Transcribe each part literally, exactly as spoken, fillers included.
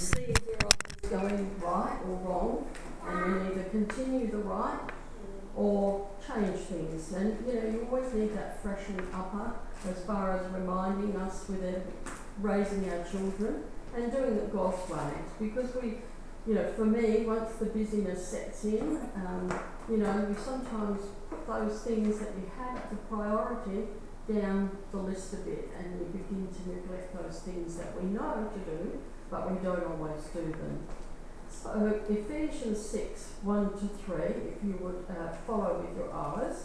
see if you're going right or wrong, and then either continue the right or change things. And you know, you always need that freshen upper as far as reminding us with it, raising our children and doing it God's way. Because we, you know, for me, once the busyness sets in, um, you know, you sometimes put those things that you had as a priority down the list a bit, and we begin to neglect those things that we know to do, but we don't always do them. So Ephesians six, one to three, if you would uh, follow with your eyes,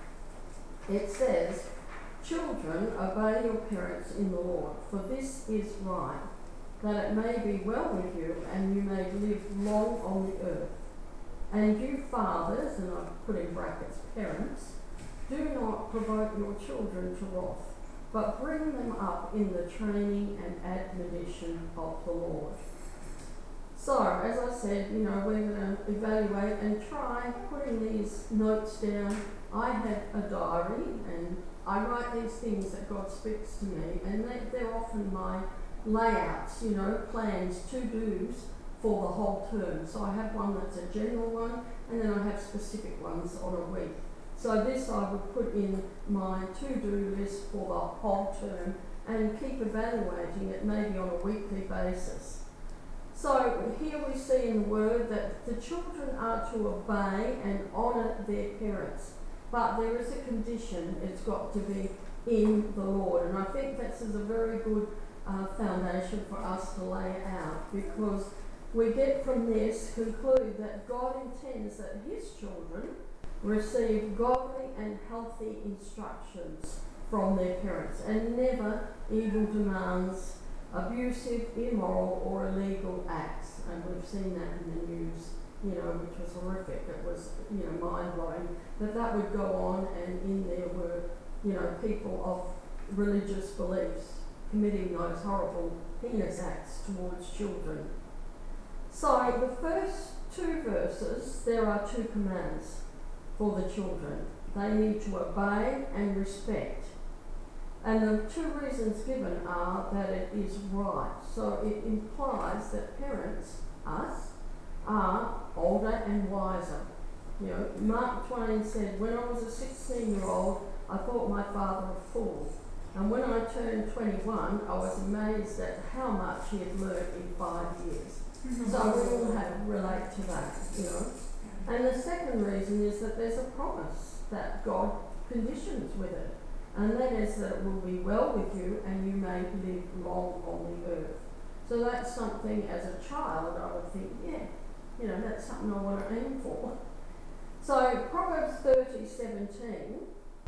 it says, "Children, obey your parents in the Lord, for this is right, that it may be well with you and you may live long on the earth. And you fathers," and I've put in brackets parents, "do not provoke your children to wrath, but bring them up in the training and admonition of the Lord." So, as I said, you know, we're going to evaluate and try putting these notes down. I have a diary and I write these things that God speaks to me, and they, they're often my layouts, you know, plans, to-dos for the whole term. So I have one that's a general one, and then I have specific ones on a week. So this I would put in my to-do list for the whole term and keep evaluating it maybe on a weekly basis. So here we see in the Word that the children are to obey and honour their parents, but there is a condition: it's got to be in the Lord. And I think this is a very good uh, foundation for us to lay out, because we get from this conclude that God intends that His children receive godly and healthy instructions from their parents, and never evil demands, abusive, immoral or illegal acts. And we've seen that in the news, you know, which was horrific. It was, you know, mind-blowing that that would go on, and in there were, you know, people of religious beliefs committing those horrible, heinous acts towards children. So the first two verses, there are two commands for the children. They need to obey and respect. And the two reasons given are that it is right. So it implies that parents, us, are older and wiser. You know, Mark Twain said, "When I was a sixteen-year-old, I thought my father a fool. And when I turned twenty-one, I was amazed at how much he had learned in five years." Mm-hmm. So we all have relate to that, you know. And the second reason is that there's a promise that God conditions with it. And that is that it will be well with you and you may live long on the earth. So that's something, as a child, I would think, yeah, you know, that's something I want to aim for. So Proverbs thirty, seventeen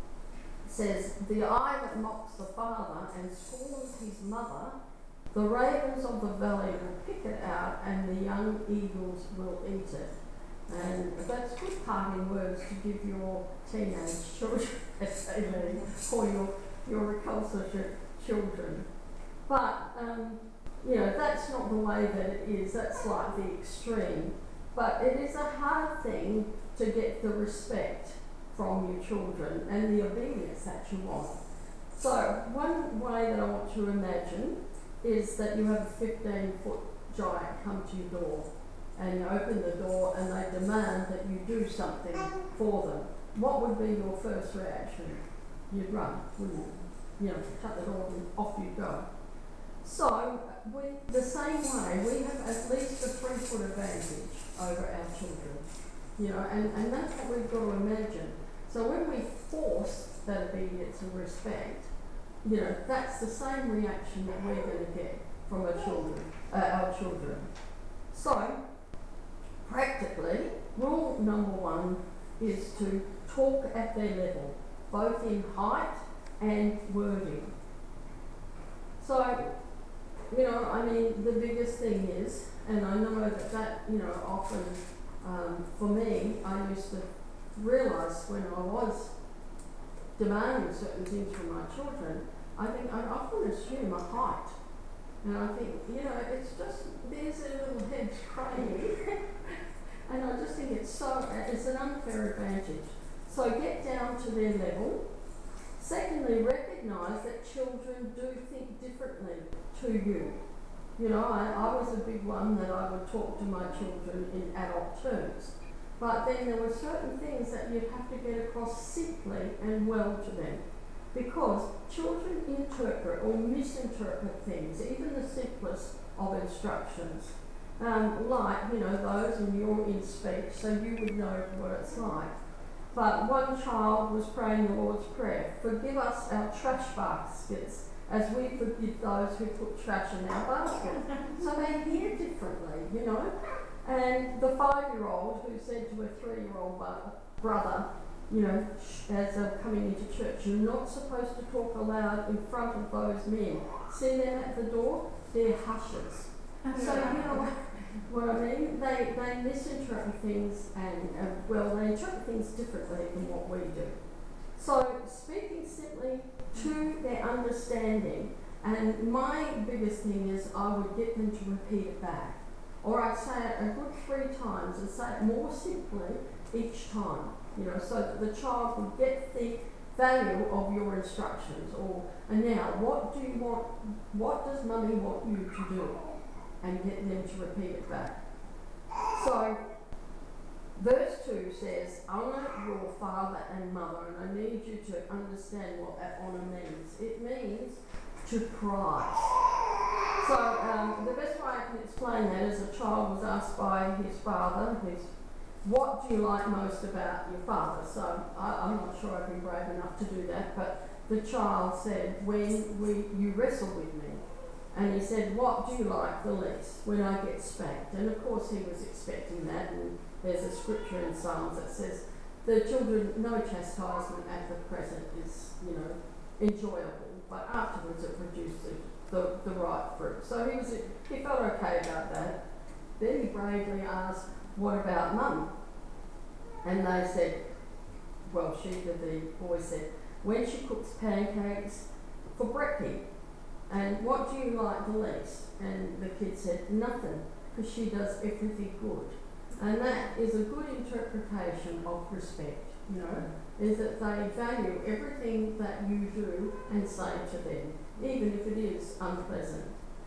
says, "The eye that mocks the father and scorns his mother, the ravens of the valley will pick it out and the young eagles will eat it." And that's good parting words to give your teenage children, as they leave, or your, your recalcitrant children. But, um, you know, that's not the way that it is. That's like the extreme. But it is a hard thing to get the respect from your children and the obedience that you want. So one way that I want you to imagine is that you have a fifteen-foot giant come to your door, and you open the door and they demand that you do something for them. What would be your first reaction? You'd run, wouldn't you? You know, shut the door and off you go. So, we, the same way, we have at least a three-foot advantage over our children. You know, and, and that's what we've got to imagine. So when we force that obedience and respect, you know, that's the same reaction that we're going to get from our children. Uh, our children. So, practically, rule number one is to talk at their level, both in height and wording. So, you know, I mean, the biggest thing is, and I know that that, you know, often, um, for me, I used to realise when I was demanding certain things from my children, I think I often assume a height. And I think, you know, it's just, there's their little heads craning. And I just think it's so, it's an unfair advantage. So get down to their level. Secondly, recognise that children do think differently to you. You know, I, I was a big one that I would talk to my children in adult terms. But then there were certain things that you'd have to get across simply and well to them. Because children interpret or misinterpret things, even the simplest of instructions. Um, like, you know, those and you're in speech, so you would know what it's like. But one child was praying the Lord's Prayer, forgive us our trash baskets as we forgive those who put trash in our basket. So they hear differently, you know. And the five-year-old who said to a three-year-old brother, you know, as they're coming into church, you're not supposed to talk aloud in front of those men. See them at the door? They're hushers. So, you know what, what I mean? They, they misinterpret things and, uh, well, they interpret things differently than what we do. So, speaking simply to their understanding, and my biggest thing is I would get them to repeat it back. Or I'd say it a good three times and say it more simply each time, you know, so that the child would get the value of your instructions. Or, and now, what do you want, what does Mummy want you to do? And get them to repeat it back. So, verse two says, honour your father and mother, and I need you to understand what that honour means. It means to prize. So, um, the best way I can explain that is a child was asked by his father, his, what do you like most about your father? So, I, I'm not sure I've been brave enough to do that, but the child said, when we, you wrestle with me. And he said, what do you like the least? When I get spanked. And of course he was expecting that, and there's a scripture in Psalms that says, the children, no chastisement at the present is, you know, enjoyable, but afterwards it produces the, the right fruit. So he was, he felt okay about that. Then he bravely asked, what about Mum? And they said, well, she, the boy said, when she cooks pancakes for brekkie. And what do you like the least? And the kid said, nothing, because she does everything good. And that is a good interpretation of respect, you know, is that they value everything that you do and say to them, even if it is unpleasant.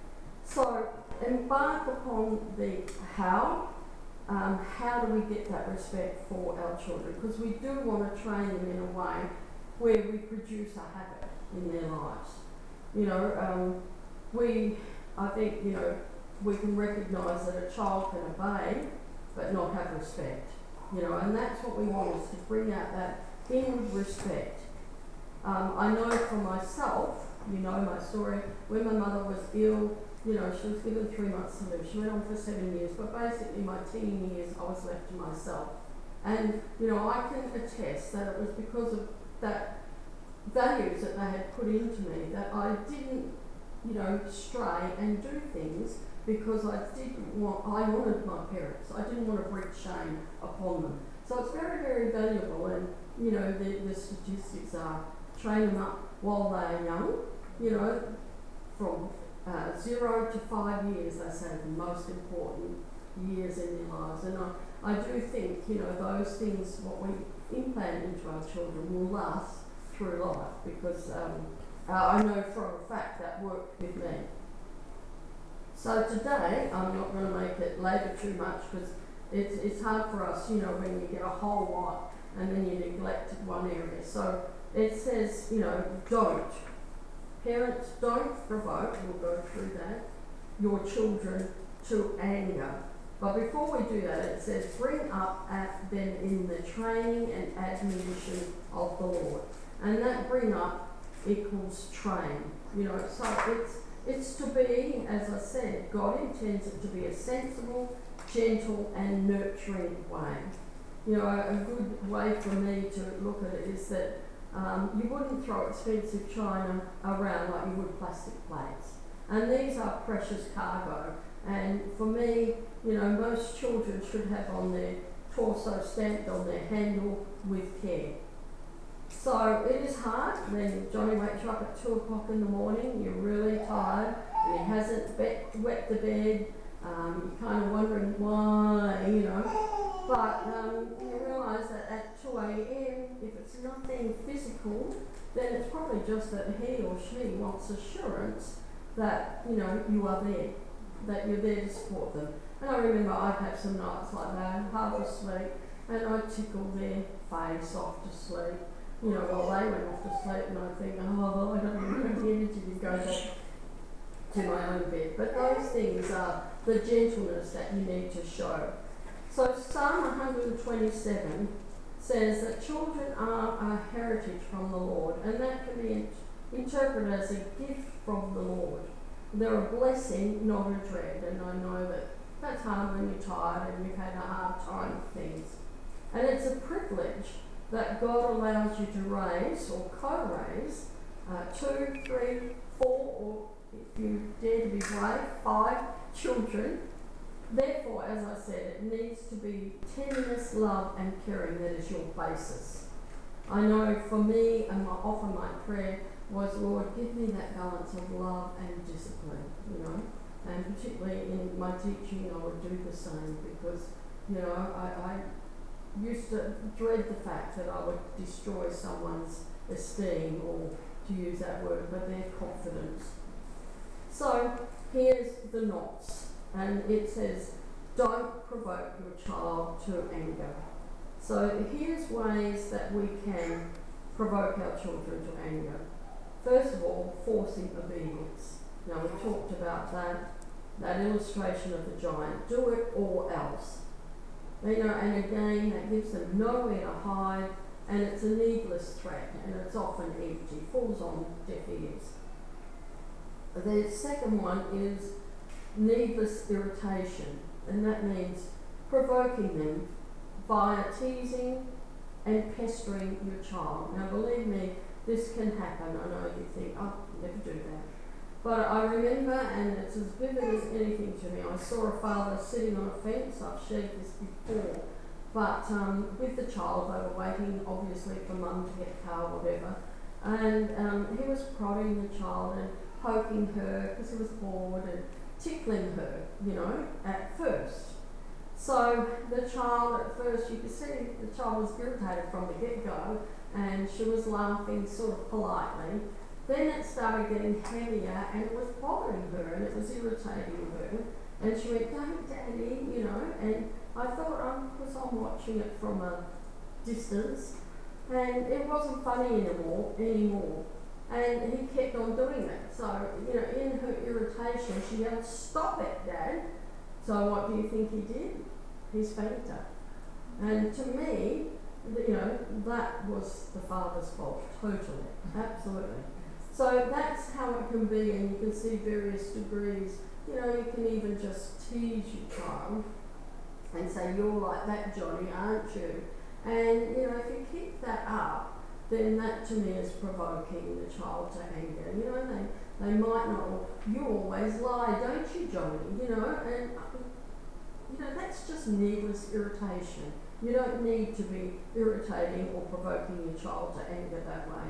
So embark upon the how. Um, how do we get that respect for our children? Because we do want to train them in a way where we produce a habit in their lives. You know, um, we, I think, you know, we can recognise that a child can obey but not have respect. You know, and that's what we want, is to bring out that inward respect. Um, I know for myself, you know my story, when my mother was ill, you know, she was given three months to live. She went on for seven years, but basically my teen years I was left to myself. And, you know, I can attest that it was because of that values that they had put into me that I didn't, you know, stray and do things because I didn't want, I honoured my parents. I didn't want to bring shame upon them. So it's very, very valuable, and, you know, the, the statistics are train them up while they're young, you know, from uh, zero to five years, they say, the most important years in their lives. And I, I do think, you know, those things, what we implant into our children will last through life, because um, uh, I know for a fact that worked with me. So today, I'm not going to make it labour too much, because it's, it's hard for us, you know, when you get a whole lot and then you neglect one area. So it says, you know, don't. Parents, don't provoke, we'll go through that, your children to anger. But before we do that, it says, bring up at them in the training and admonition of the Lord. And that bring up equals train. You know, so it's it's to be, as I said, God intends it to be a sensible, gentle and nurturing way. You know, a, a good way for me to look at it is that um, you wouldn't throw expensive china around like you would plastic plates. And these are precious cargo. And for me, you know, most children should have on their torso stamped on their handle with care. So it is hard when Johnny wakes you up at two o'clock in the morning, you're really tired, and he hasn't wet, wet the bed, um, you're kind of wondering why, you know. But um, you realise that at two a m, if it's nothing physical, then it's probably just that he or she wants assurance that, you know, you are there. that you're there to support them. And I remember I'd have some nights like that, half asleep, and I'd tickle their face off to sleep, you know, while they went off to sleep, and I'd think, oh, I don't even have the energy to go back to my own bed. But those things are the gentleness that you need to show. So Psalm one twenty-seven says that children are a heritage from the Lord, and that can be interpreted as a gift from the Lord. They're a blessing, not a dread, and I know that that's hard when you're tired and you've had a hard time with things. And it's a privilege that God allows you to raise or co-raise uh, two, three, four, or if you dare to be brave, five children. Therefore, as I said, it needs to be tenderness, love and caring that is your basis. I know for me, and my, often my prayer was, Lord, give me that balance of love and discipline, you know. And particularly in my teaching, I would do the same because, you know, I, I used to dread the fact that I would destroy someone's esteem, or to use that word, but their confidence. So here's the knots, and it says, don't provoke your child to anger. So here's ways that we can provoke our children to anger. First of all, forcing obedience. Now we talked about that, that illustration of the giant. Do it or else. You know, and again, that gives them nowhere to hide, and it's a needless threat, and it's often empty, falls on deaf ears. The second one is needless irritation, and that means provoking them via teasing and pestering your child. Now believe me, this can happen. I know you think, oh, never do that. But I remember, and it's as vivid as anything to me, I saw a father sitting on a fence. I've shared this before. But um, with the child, they were waiting, obviously, for mum to get a car or whatever. And um, he was prodding the child and poking her because he was bored and tickling her, you know, at first. So the child, at first, you could see the child was irritated from the get-go, and she was laughing sort of politely. Then it started getting heavier, and it was bothering her, and it was irritating her. And she went, "Don't, Daddy," you know. And I thought, oh, because I'm watching it from a distance, and it wasn't funny anymore. anymore. And he kept on doing it. So, you know, in her irritation, she yelled, "Stop it, Dad." So what do you think he did? He spanked her. And to me, you know, that was the father's fault, totally, absolutely. So that's how it can be, and you can see various degrees. You know, you can even just tease your child and say, "You're like that, Johnny, aren't you?" And, you know, if you keep that up, then that to me is provoking the child to anger. You know, they, they might not, "You always lie, don't you, Johnny?" You know, and, you know, that's just needless irritation. You don't need to be irritating or provoking your child to anger that way.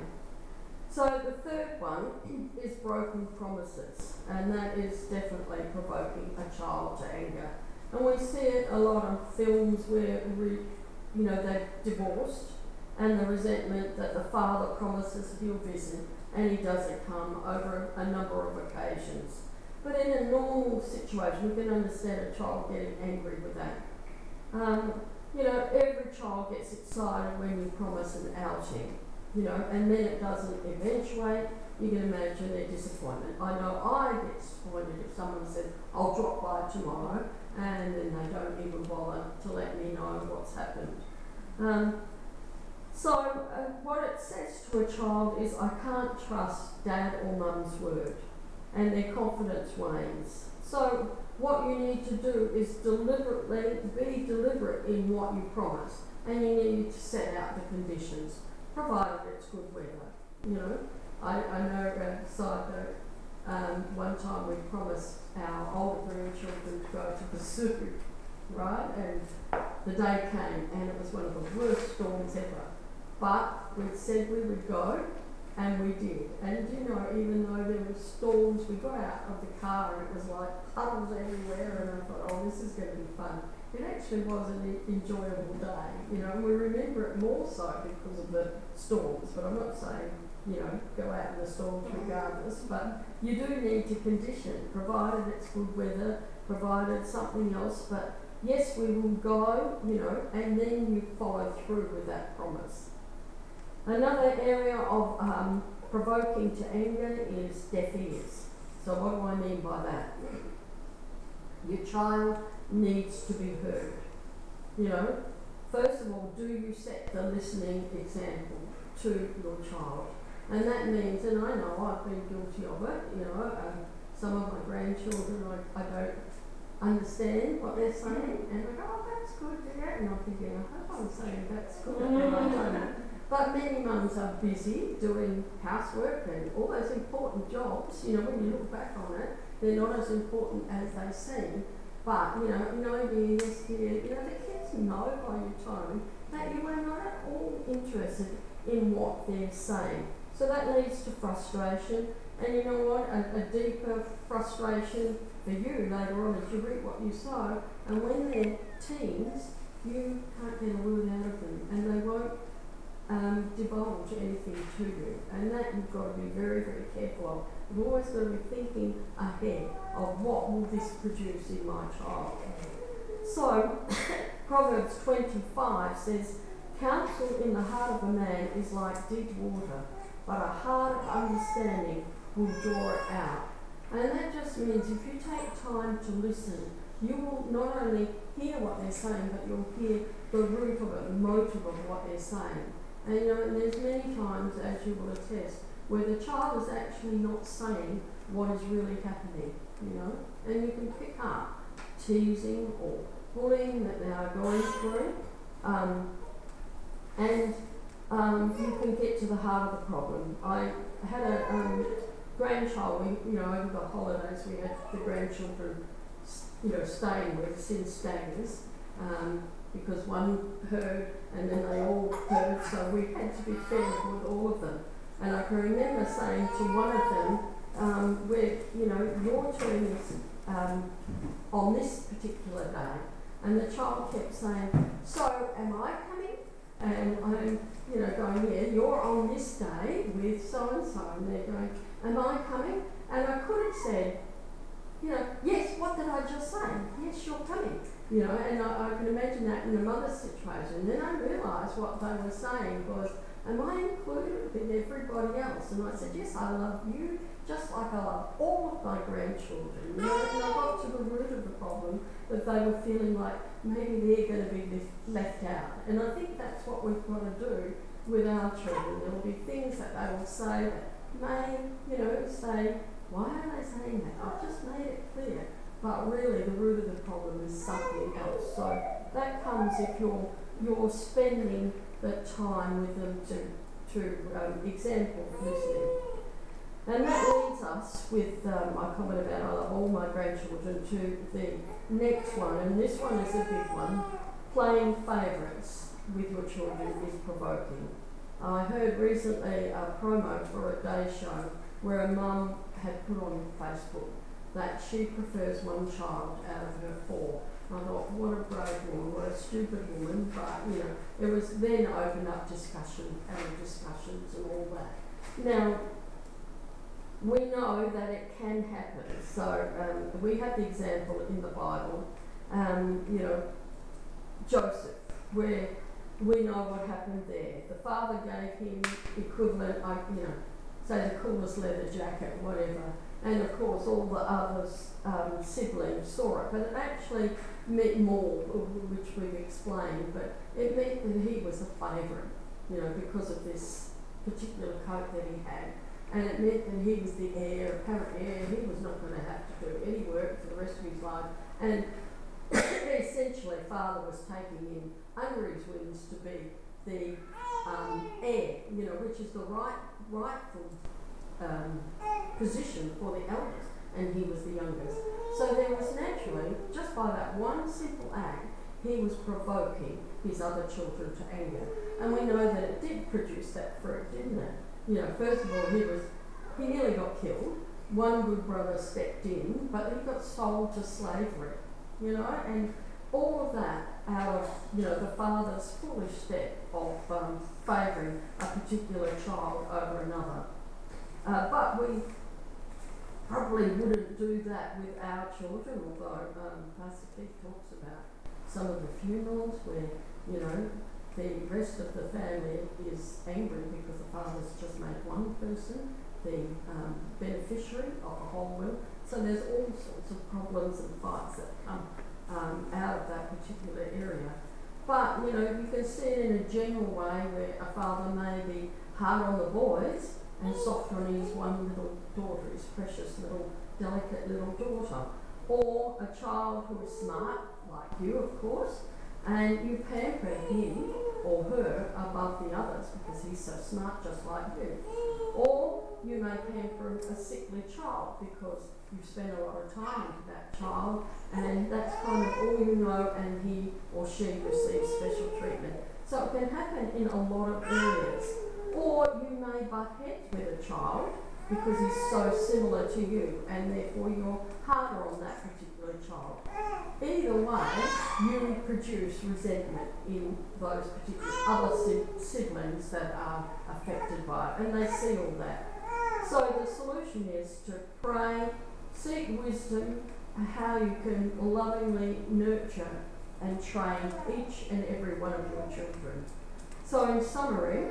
So the third one is broken promises, and that is definitely provoking a child to anger. And we see it a lot on films where, we, you know, they're divorced, and the resentment that the father promises he'll visit, and he doesn't come over a number of occasions. But in a normal situation, we can understand a child getting angry with that. Um, you know, every child gets excited when you promise an outing. You know, and then it doesn't eventuate. You can imagine their disappointment. I know I get disappointed if someone says, "I'll drop by tomorrow," and then they don't even bother to let me know what's happened. Um, so uh, what it says to a child is, I can't trust Dad or Mum's word, and their confidence wanes. So what you need to do is deliberately, be deliberate in what you promise, and you need to set out the conditions, provided it's good weather. You know, I, I know, uh, side note, um, one time we promised our older grandchildren to go to the zoo, right? And the day came, and it was one of the worst storms ever. But we said we would go, and we did. And you know, even though there were storms, we got out of the car and it was like puddles everywhere, and I thought, oh, this is going to be fun. It actually was an enjoyable day, you know, and we remember it more so because of the storms, but I'm not saying you know, go out in the storms regardless, but you do need to condition, provided it's good weather, provided something else, but yes, we will go, you know, and then you follow through with that promise. Another area of um, provoking to anger is deaf ears. So what do I mean by that? Your child needs to be heard. You know, first of all, do you set the listening example to your child? And that means, and I know I've been guilty of it, you know, um, some of my grandchildren, I, I don't understand what they're saying, and I go, oh, that's good, yeah, and I'm thinking, I hope I'm saying that's good, and I don't. But many mums are busy doing housework and all those important jobs, you know, when you look back on it, they're not as important as they seem. But, you know, no dear, yes dear, you know, the kids know by your tone that you are not at all interested in what they're saying. So that leads to frustration, and you know what, a, a deeper frustration for you later on as you reap what you sow, and when they're teens, you can't get a word out of them, and they won't um, divulge anything to you, and that you've got to be very, very careful of. You've always got to be thinking ahead of what will this produce in my child. So, Proverbs twenty-five says, counsel in the heart of a man is like deep water, but a heart of understanding will draw it out. And that just means if you take time to listen, you will not only hear what they're saying, but you'll hear the root of it, the motive of what they're saying. And you know, and there's many times, as you will attest, where the child is actually not saying what is really happening, you know, and you can pick up teasing or bullying that they are going through, um, and um, you can get to the heart of the problem. I had a um, grandchild, we, you know, over the holidays we had the grandchildren, you know, staying with us in staggers, um, because one heard and then they all heard, so we had to be fair with all of them. And I can remember saying to one of them, um, where, you know, your turn is um, on this particular day, and the child kept saying, so am I coming? And I'm, you know, going, yeah, you're on this day with so-and-so, and they're going, am I coming? And I could have said, you know, yes, what did I just say? Yes, you're coming. You know, and I, I can imagine that in a mother's situation. Then I realised what they were saying was, am I included with everybody else? And I said, yes, I love you just like I love all of my grandchildren. You know, and I got to the root of the problem, that they were feeling like maybe they're going to be left out. And I think that's what we've got to do with our children. There will be things that they will say that may, you know, say, why are they saying that? I've just made it clear. But really the root of the problem is something else. So that comes if you're you're spending the time with them to, to um, example listening. And that leads us with um, my comment about I love all my grandchildren to the next one, and this one is a big one. Playing favourites with your children is provoking. I heard recently a promo for a day show where a mum had put on Facebook that she prefers one child out of her four. I thought, what a brave woman, what a stupid woman, but you know, it was then opened up discussion and discussions and all that. Now, we know that it can happen. So um, we have the example in the Bible, um, you know, Joseph, where we know what happened there. The father gave him equivalent, you know, say the coolest leather jacket, whatever. And of course all the other um, siblings saw it, but it actually meant more, which we've explained, but it meant that he was a favourite, you know, because of this particular coat that he had. And it meant that he was the heir, apparent heir, he was not going to have to do any work for the rest of his life. And essentially father was taking him under his wings to be the um, heir, you know, which is the right, rightful um, position for the eldest, and he was the youngest. So there was naturally, just by that one simple act, he was provoking his other children to anger. And we know that it did produce that fruit, didn't it? You know, first of all, he was, he nearly got killed. One good brother stepped in, but he got sold to slavery, you know, and all of that out of, you know, the father's foolish step of um, favouring a particular child over another. Uh, but we probably wouldn't do that with our children, although um, Pastor Keith talks about some of the funerals where, you know, the rest of the family is angry because the father's just made one person the um, beneficiary of a whole will. So there's all sorts of problems and fights that come um, out of that particular area. But, you know, you can see it in a general way where a father may be hard on the boys and soft on his one little daughter, his precious little, delicate little daughter. Or a child who is smart, like you, of course, and you pamper him or her above the others because he's so smart, just like you. Or you may pamper a sickly child because you've spent a lot of time with that child and that's kind of all you know, and he or she receives special treatment. So it can happen in a lot of areas. Or you may butt heads with a child because he's so similar to you and therefore you're harder on that particular child. Either way, you produce resentment in those particular other si- siblings that are affected by it, and they see all that. So the solution is to pray, seek wisdom, how you can lovingly nurture and train each and every one of your children. So in summary,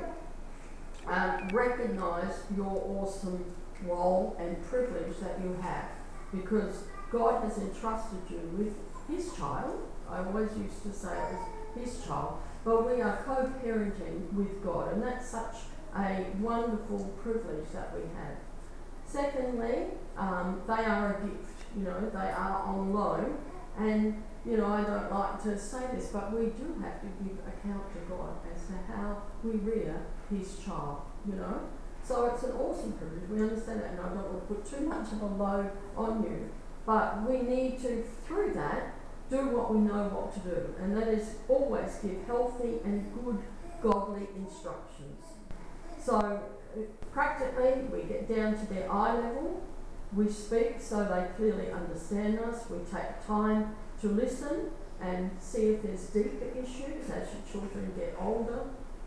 um, recognise your awesome role and privilege that you have, because God has entrusted you with his child. I always used to say it was his child, but we are co-parenting with God, and that's such a wonderful privilege that we have. Secondly, um, they are a gift, you know, they are on loan, and, you know, I don't like to say this, but we do have to give account to God as to how we rear his child, you know. So it's an awesome privilege, we understand that, and I don't want to put too much of a load on you, but we need to, through that, do what we know what to do, and that is always give healthy and good godly instructions. So uh, practically we get down to their eye level, we speak so they clearly understand us, we take time to listen and see if there's deeper issues as your children get older.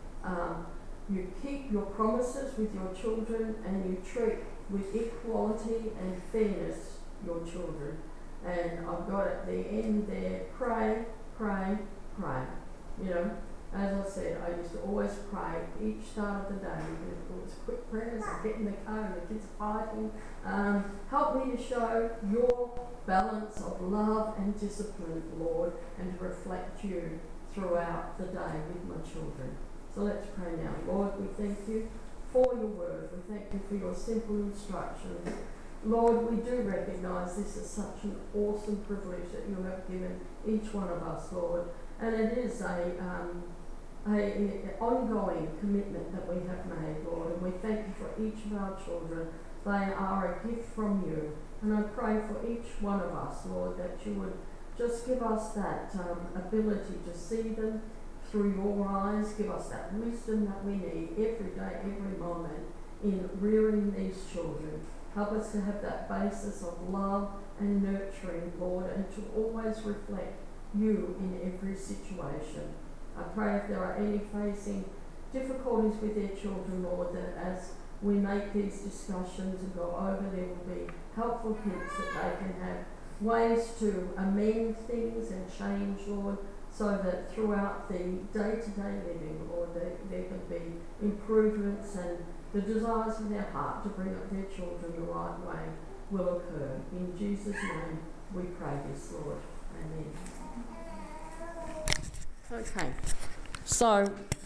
Um, you keep your promises with your children and you treat with equality and fairness your children. And I've got at the end there, pray, pray, pray. You know, as I said, I used to always pray each start of the day, even if it was quick prayers, I get in the car and the kids are fighting. Um, help me to show your balance of love and discipline, Lord, and to reflect you throughout the day with my children. So let's pray now. Lord, we thank you for your word. We thank you for your simple instructions. Lord, we do recognise this is such an awesome privilege that you have given each one of us, Lord. And it is a, um, a, a ongoing commitment that we have made, Lord. And we thank you for each of our children. They are a gift from you. And I pray for each one of us, Lord, that you would just give us that um, ability to see them through your eyes. Give us that wisdom that we need every day, every moment in rearing these children. Help us to have that basis of love and nurturing, Lord, and to always reflect you in every situation. I pray if there are any facing difficulties with their children, Lord, that as we make these discussions and go over, there will be helpful hints that they can have ways to amend things and change, Lord, so that throughout the day-to-day living, Lord, there, there can be improvements and the desires of their heart to bring up their children the right way will occur. In Jesus' name we pray this, Lord. Amen. Okay, so